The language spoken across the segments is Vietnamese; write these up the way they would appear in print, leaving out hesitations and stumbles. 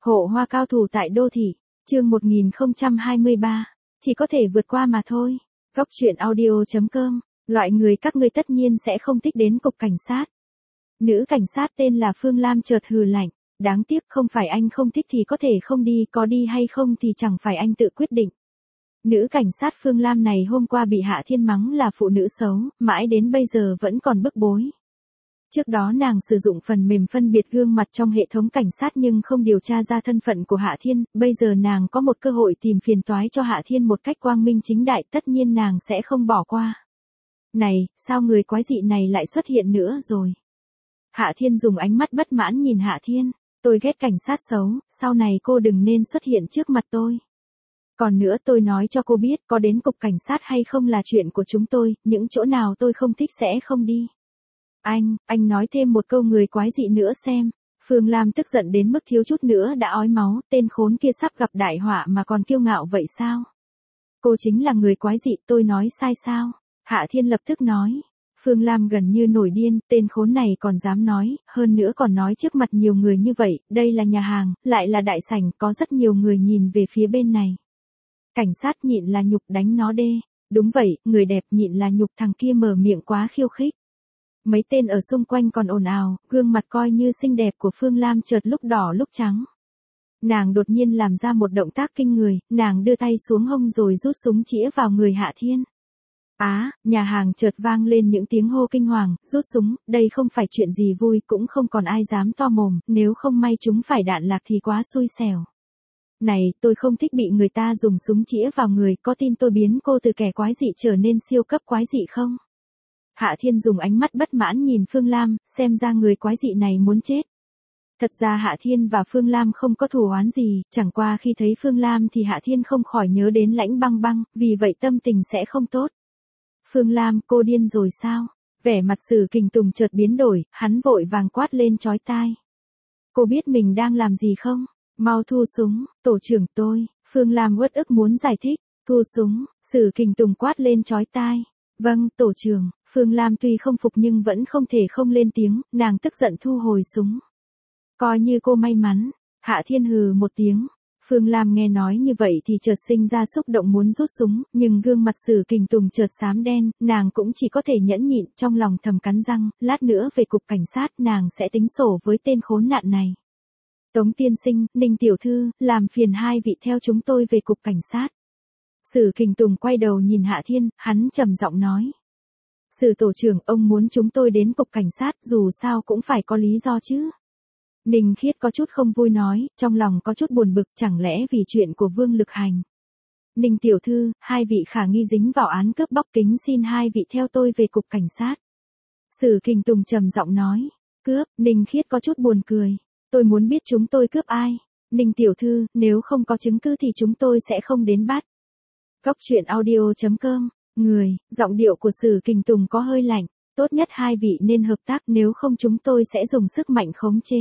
Hộ hoa cao thủ tại đô thị, chương 1023, chỉ có thể vượt qua mà thôi. Góc truyện audio.com, loại người các ngươi tất nhiên sẽ không thích đến cục cảnh sát. Nữ cảnh sát tên là Phương Lam chợt hừ lạnh, đáng tiếc không phải anh không thích thì có thể không đi, có đi hay không thì chẳng phải anh tự quyết định. Nữ cảnh sát Phương Lam này hôm qua bị Hạ Thiên mắng là phụ nữ xấu, mãi đến bây giờ vẫn còn bức bối. Trước đó nàng sử dụng phần mềm phân biệt gương mặt trong hệ thống cảnh sát nhưng không điều tra ra thân phận của Hạ Thiên, bây giờ nàng có một cơ hội tìm phiền toái cho Hạ Thiên một cách quang minh chính đại, tất nhiên nàng sẽ không bỏ qua. Này, sao người quái dị này lại xuất hiện nữa rồi? Hạ Thiên dùng ánh mắt bất mãn nhìn Hạ Thiên, tôi ghét cảnh sát xấu, sau này cô đừng nên xuất hiện trước mặt tôi. Còn nữa tôi nói cho cô biết, có đến cục cảnh sát hay không là chuyện của chúng tôi, những chỗ nào tôi không thích sẽ không đi. Anh nói thêm một câu người quái dị nữa xem. Phương Lam tức giận đến mức thiếu chút nữa đã ói máu, tên khốn kia sắp gặp đại họa mà còn kiêu ngạo vậy sao? Cô chính là người quái dị, tôi nói sai sao? Hạ Thiên lập tức nói. Phương Lam gần như nổi điên, tên khốn này còn dám nói, hơn nữa còn nói trước mặt nhiều người như vậy, đây là nhà hàng, lại là đại sảnh, có rất nhiều người nhìn về phía bên này. Cảnh sát nhịn là nhục, đánh nó đê. Đúng vậy, người đẹp nhịn là nhục, thằng kia mở miệng quá khiêu khích. Mấy tên ở xung quanh còn ồn ào, gương mặt coi như xinh đẹp của Phương Lam chợt lúc đỏ lúc trắng. Nàng đột nhiên làm ra một động tác kinh người, nàng đưa tay xuống hông rồi rút súng chĩa vào người Hạ Thiên. Nhà hàng chợt vang lên những tiếng hô kinh hoàng, rút súng, đây không phải chuyện gì vui, cũng không còn ai dám to mồm, nếu không may chúng phải đạn lạc thì quá xui xẻo. Này, tôi không thích bị người ta dùng súng chĩa vào người, có tin tôi biến cô từ kẻ quái dị trở nên siêu cấp quái dị không? Hạ Thiên dùng ánh mắt bất mãn nhìn Phương Lam, xem ra người quái dị này muốn chết. Thật ra Hạ Thiên và Phương Lam không có thù oán gì, chẳng qua khi thấy Phương Lam thì Hạ Thiên không khỏi nhớ đến Lãnh Băng Băng, vì vậy tâm tình sẽ không tốt. Phương Lam, cô điên rồi sao? Vẻ mặt Sử Kình Tùng chợt biến đổi, hắn vội vàng quát lên chói tai. Cô biết mình đang làm gì không? Mau thu súng, tổ trưởng tôi. Phương Lam uất ức muốn giải thích, thu súng, Sử Kình Tùng quát lên chói tai. Vâng, tổ trưởng. Phương Lam tuy không phục nhưng vẫn không thể không lên tiếng, nàng tức giận thu hồi súng. Coi như cô may mắn. Hạ Thiên hừ một tiếng. Phương Lam nghe nói như vậy thì chợt sinh ra xúc động muốn rút súng, nhưng gương mặt Sử Kình Tùng chợt xám đen, nàng cũng chỉ có thể nhẫn nhịn, trong lòng thầm cắn răng, lát nữa về cục cảnh sát nàng sẽ tính sổ với tên khốn nạn này. Tống tiên sinh, Ninh tiểu thư, làm phiền hai vị theo chúng tôi về cục cảnh sát. Sử Kình Tùng quay đầu nhìn Hạ Thiên, hắn trầm giọng nói. Sử tổ trưởng, ông muốn chúng tôi đến cục cảnh sát, dù sao cũng phải có lý do chứ. Ninh Khiết có chút không vui nói, trong lòng có chút buồn bực, chẳng lẽ vì chuyện của Vương Lực Hành. Ninh tiểu thư, hai vị khả nghi dính vào án cướp bóc, kính xin hai vị theo tôi về cục cảnh sát. Sử Kình Tùng trầm giọng nói. Cướp? Ninh Khiết có chút buồn cười. Tôi muốn biết chúng tôi cướp ai. Ninh tiểu thư, nếu không có chứng cứ thì chúng tôi sẽ không đến bắt. Góc truyện audio.com. Giọng điệu của Sử Kình Tùng có hơi lạnh, tốt nhất hai vị nên hợp tác, nếu không chúng tôi sẽ dùng sức mạnh khống chế.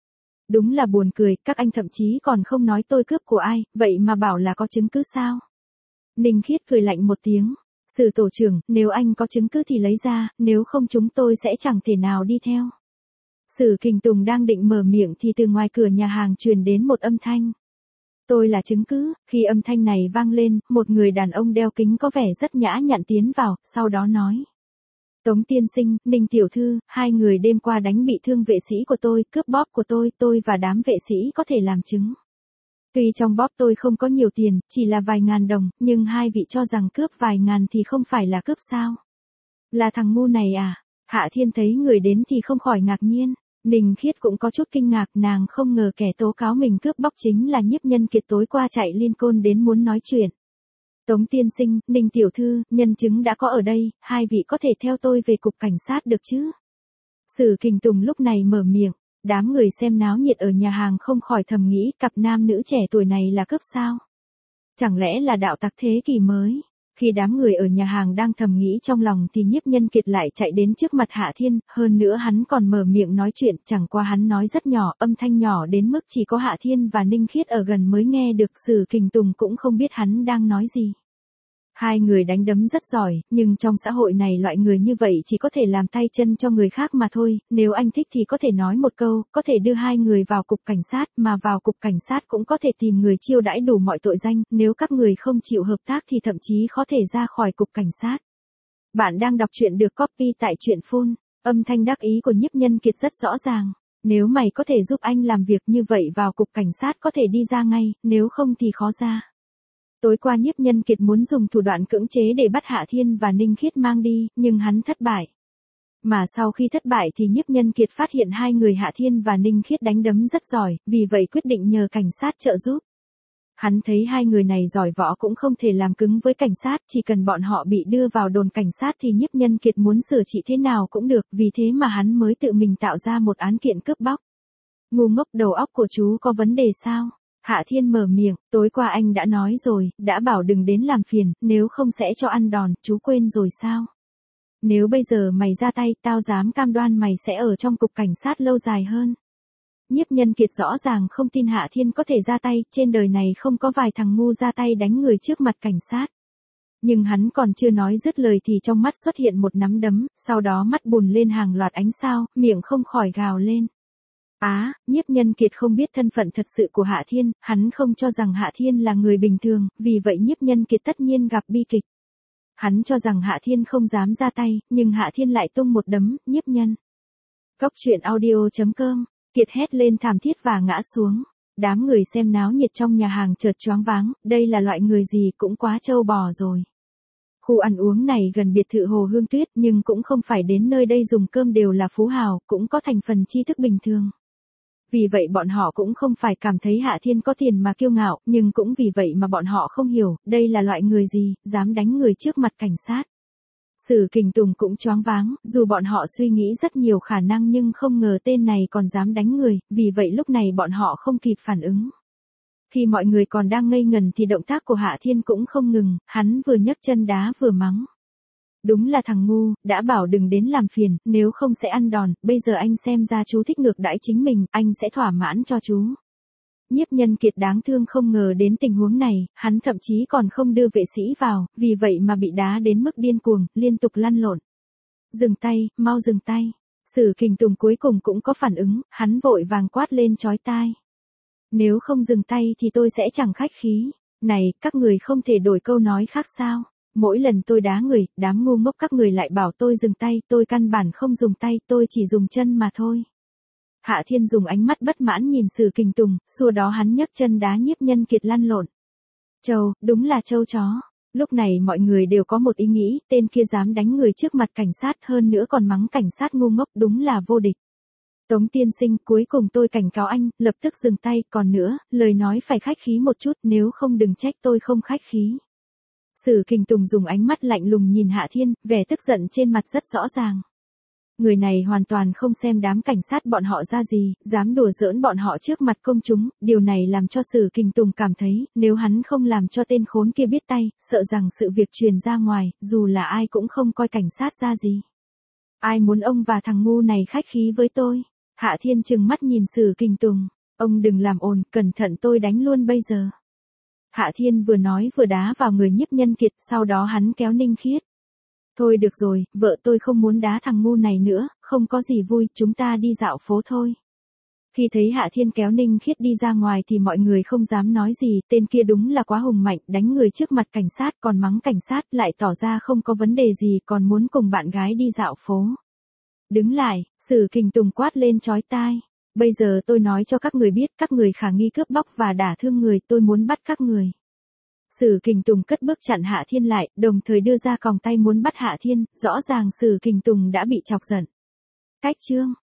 Đúng là buồn cười, các anh thậm chí còn không nói tôi cướp của ai, vậy mà bảo là có chứng cứ sao? Ninh Khiết cười lạnh một tiếng, Sử tổ trưởng, nếu anh có chứng cứ thì lấy ra, nếu không chúng tôi sẽ chẳng thể nào đi theo. Sử Kình Tùng đang định mở miệng thì từ ngoài cửa nhà hàng truyền đến một âm thanh. Tôi là chứng cứ. Khi âm thanh này vang lên, một người đàn ông đeo kính có vẻ rất nhã nhặn tiến vào, sau đó nói. Tống tiên sinh, Ninh tiểu thư, hai người đêm qua đánh bị thương vệ sĩ của tôi, cướp bóp của tôi và đám vệ sĩ có thể làm chứng. Tuy trong bóp tôi không có nhiều tiền, chỉ là vài ngàn đồng, nhưng hai vị cho rằng cướp vài ngàn thì không phải là cướp sao? Là thằng ngu này à? Hạ Thiên thấy người đến thì không khỏi ngạc nhiên. Ninh Khiết cũng có chút kinh ngạc, nàng không ngờ kẻ tố cáo mình cướp bóc chính là Nhiếp Nhân Kiệt tối qua chạy liên côn đến muốn nói chuyện. Tống tiên sinh, Ninh tiểu thư, nhân chứng đã có ở đây, hai vị có thể theo tôi về cục cảnh sát được chứ? Sử Kình Tùng lúc này mở miệng, đám người xem náo nhiệt ở nhà hàng không khỏi thầm nghĩ cặp nam nữ trẻ tuổi này là cướp sao? Chẳng lẽ là đạo tặc thế kỷ mới? Khi đám người ở nhà hàng đang thầm nghĩ trong lòng thì Nhiếp Nhân Kiệt lại chạy đến trước mặt Hạ Thiên, hơn nữa hắn còn mở miệng nói chuyện, chẳng qua hắn nói rất nhỏ, âm thanh nhỏ đến mức chỉ có Hạ Thiên và Ninh Khiết ở gần mới nghe được, Sử Kình Tùng cũng không biết hắn đang nói gì. Hai người đánh đấm rất giỏi, nhưng trong xã hội này loại người như vậy chỉ có thể làm tay chân cho người khác mà thôi, nếu anh thích thì có thể nói một câu, có thể đưa hai người vào cục cảnh sát, mà vào cục cảnh sát cũng có thể tìm người chiêu đãi đủ mọi tội danh, nếu các người không chịu hợp tác thì thậm chí có thể ra khỏi cục cảnh sát. Bạn đang đọc truyện được copy tại truyện phun, âm thanh đắc ý của Nhiếp Nhân Kiệt rất rõ ràng. Nếu mày có thể giúp anh làm việc như vậy vào cục cảnh sát có thể đi ra ngay, nếu không thì khó ra. Tối qua Nhiếp Nhân Kiệt muốn dùng thủ đoạn cưỡng chế để bắt Hạ Thiên và Ninh Khiết mang đi, nhưng hắn thất bại. Mà sau khi thất bại thì Nhiếp Nhân Kiệt phát hiện hai người Hạ Thiên và Ninh Khiết đánh đấm rất giỏi, vì vậy quyết định nhờ cảnh sát trợ giúp. Hắn thấy hai người này giỏi võ cũng không thể làm cứng với cảnh sát, chỉ cần bọn họ bị đưa vào đồn cảnh sát thì Nhiếp Nhân Kiệt muốn sửa trị thế nào cũng được, vì thế mà hắn mới tự mình tạo ra một án kiện cướp bóc. Ngu ngốc, đầu óc của chú có vấn đề sao? Hạ Thiên mở miệng, tối qua anh đã nói rồi, đã bảo đừng đến làm phiền, nếu không sẽ cho ăn đòn, chú quên rồi sao? Nếu bây giờ mày ra tay, tao dám cam đoan mày sẽ ở trong cục cảnh sát lâu dài hơn. Nhiếp Nhân Kiệt rõ ràng không tin Hạ Thiên có thể ra tay, trên đời này không có vài thằng ngu ra tay đánh người trước mặt cảnh sát. Nhưng hắn còn chưa nói dứt lời thì trong mắt xuất hiện một nắm đấm, sau đó mắt bùn lên hàng loạt ánh sao, miệng không khỏi gào lên. Nhiếp Nhân Kiệt không biết thân phận thật sự của Hạ Thiên, hắn không cho rằng Hạ Thiên là người bình thường, vì vậy Nhiếp Nhân Kiệt tất nhiên gặp bi kịch. Hắn cho rằng Hạ Thiên không dám ra tay, nhưng Hạ Thiên lại tung một đấm, Nhiếp Nhân. Góc truyện audio.com, Kiệt hét lên thảm thiết và ngã xuống. Đám người xem náo nhiệt trong nhà hàng chợt choáng váng, đây là loại người gì cũng quá trâu bò rồi. Khu ăn uống này gần biệt thự Hồ Hương Tuyết nhưng cũng không phải đến nơi đây dùng cơm đều là phú hào, cũng có thành phần tri thức bình thường. Vì vậy bọn họ cũng không phải cảm thấy Hạ Thiên có tiền mà kiêu ngạo, nhưng cũng vì vậy mà bọn họ không hiểu, đây là loại người gì, dám đánh người trước mặt cảnh sát. Sử Kình Tùng cũng choáng váng, dù bọn họ suy nghĩ rất nhiều khả năng nhưng không ngờ tên này còn dám đánh người, vì vậy lúc này bọn họ không kịp phản ứng. Khi mọi người còn đang ngây ngần thì động tác của Hạ Thiên cũng không ngừng, hắn vừa nhấc chân đá vừa mắng. Đúng là thằng ngu, đã bảo đừng đến làm phiền, nếu không sẽ ăn đòn, bây giờ anh xem ra chú thích ngược đãi chính mình, anh sẽ thỏa mãn cho chú. Nhiếp Nhân Kiệt đáng thương không ngờ đến tình huống này, hắn thậm chí còn không đưa vệ sĩ vào, vì vậy mà bị đá đến mức điên cuồng, liên tục lăn lộn. Dừng tay, mau dừng tay. Sử Kình Tùng cuối cùng cũng có phản ứng, hắn vội vàng quát lên chói tai. Nếu không dừng tay thì tôi sẽ chẳng khách khí. Này, các người không thể đổi câu nói khác sao? Mỗi lần tôi đá người, đám ngu ngốc các người lại bảo tôi dừng tay, tôi căn bản không dùng tay, tôi chỉ dùng chân mà thôi. Hạ Thiên dùng ánh mắt bất mãn nhìn Sử Kình Tùng, sau đó hắn nhấc chân đá Nhiếp Nhân Kiệt lăn lộn. Trâu, đúng là trâu chó. Lúc này mọi người đều có một ý nghĩ, tên kia dám đánh người trước mặt cảnh sát, hơn nữa còn mắng cảnh sát ngu ngốc, đúng là vô địch. Tống tiên sinh, cuối cùng tôi cảnh cáo anh, lập tức dừng tay, còn nữa, lời nói phải khách khí một chút, nếu không đừng trách tôi không khách khí. Sử Kình Tùng dùng ánh mắt lạnh lùng nhìn Hạ Thiên, vẻ tức giận trên mặt rất rõ ràng. Người này hoàn toàn không xem đám cảnh sát bọn họ ra gì, dám đùa giỡn bọn họ trước mặt công chúng, điều này làm cho Sử Kình Tùng cảm thấy, nếu hắn không làm cho tên khốn kia biết tay, sợ rằng sự việc truyền ra ngoài, dù là ai cũng không coi cảnh sát ra gì. Ai muốn ông và thằng ngu này khách khí với tôi? Hạ Thiên trừng mắt nhìn Sử Kình Tùng, ông đừng làm ồn, cẩn thận tôi đánh luôn bây giờ. Hạ Thiên vừa nói vừa đá vào người Nhiếp Nhân Kiệt, sau đó hắn kéo Ninh Khiết. Thôi được rồi, vợ tôi không muốn đá thằng ngu này nữa, không có gì vui, chúng ta đi dạo phố thôi. Khi thấy Hạ Thiên kéo Ninh Khiết đi ra ngoài thì mọi người không dám nói gì, tên kia đúng là quá hùng mạnh, đánh người trước mặt cảnh sát còn mắng cảnh sát, lại tỏ ra không có vấn đề gì, còn muốn cùng bạn gái đi dạo phố. Đứng lại, Sử Kình Tùng quát lên chói tai. Bây giờ tôi nói cho các người biết, các người khả nghi cướp bóc và đả thương người, tôi muốn bắt các người. Sử Kình Tùng cất bước chặn Hạ Thiên lại, đồng thời đưa ra còng tay muốn bắt Hạ Thiên, rõ ràng Sử Kình Tùng đã bị chọc giận. Cách chương